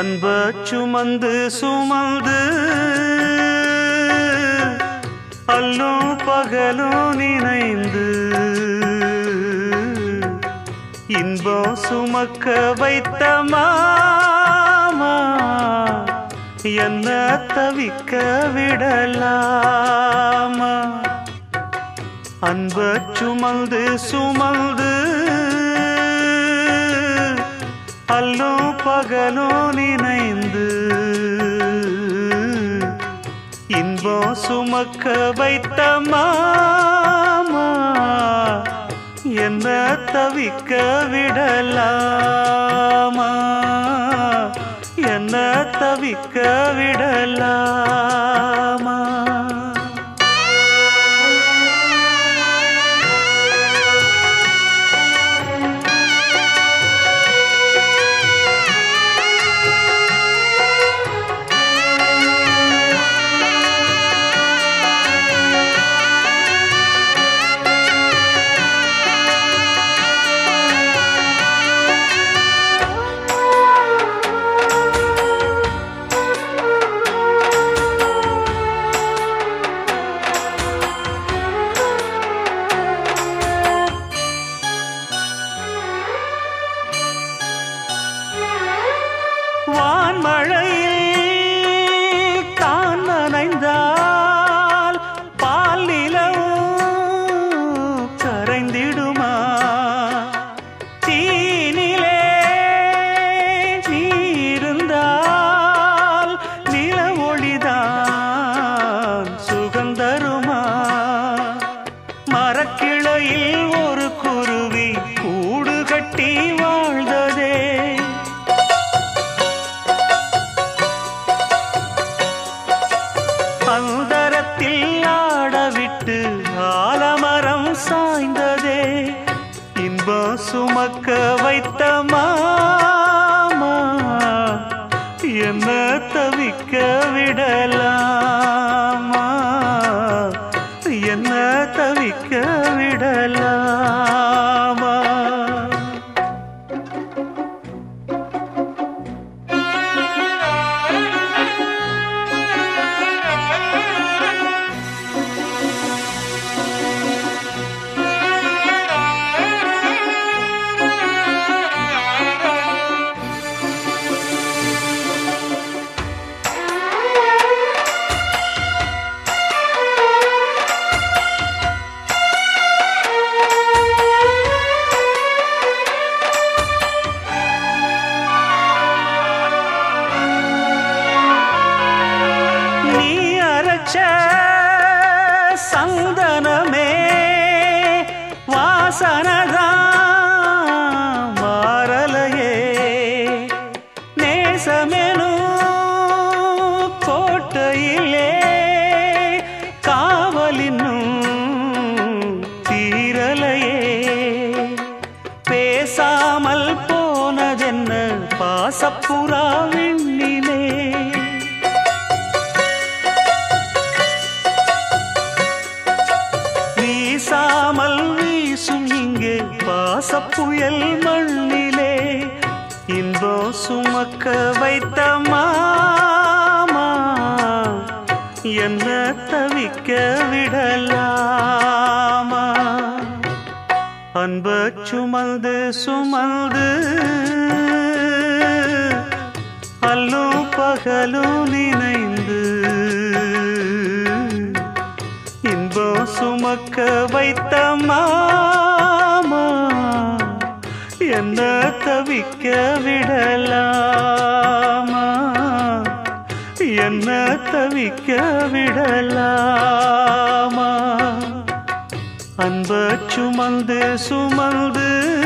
அன்ப சுமந்து சுமந்து அல்லும் பகலும் நினைந்து இன்பம் சுமக்க வைத்த மாமா என்ன தவிக்க விடலாமா? அன்ப சுமந்து சுமந்து அல்லும் பகலும் நினைந்து இன்பம் சுமக்க வைத்த மாமா என்ன தவிக்க விடலாமா? என்ன தவிக்க விடலாமா? வான்மழையில் தான் நனைந்தால் பால் நிலவும் கரைந்திடுமா? தீனிலே நீருந்தால் நில ஒளிதான் சுகந்தருமா? மரக்கிளையில் ஒரு குருவி கூடு கட்டி வாழ்ந்ததே, அந்தரத்தில் ஆடவிட்டு ஆலமரம் சாய்ந்ததே. இன்பம் சுமக்க வைத்த மாமா என்ன தவிக்க விடலாமா? என்ன தவிக்க விடலாமா? சந்தனமே வாசனதான் மாறலையே, நேசமெனும் கோட்டையிலே காவலினும் தீரலையே. பேசாமல் போனதென்ன பாசப்புறா விண்ணிலே? வீசாமல் வீசும் இங்கே பாசப்புயல் மண்ணிலே. இன்பம் சுமக்க வைத்த மாமா என்ன தவிக்க விடலாமா? அன்ப சுமந்து சுமந்து அல்லும் பகலும் நினைந்து இன்பம் சுமக்க வைத்த மாமா என்ன தவிக்க விடலாமா? என்ன தவிக்க விடலாமா? அன்ப சுமந்து சுமந்து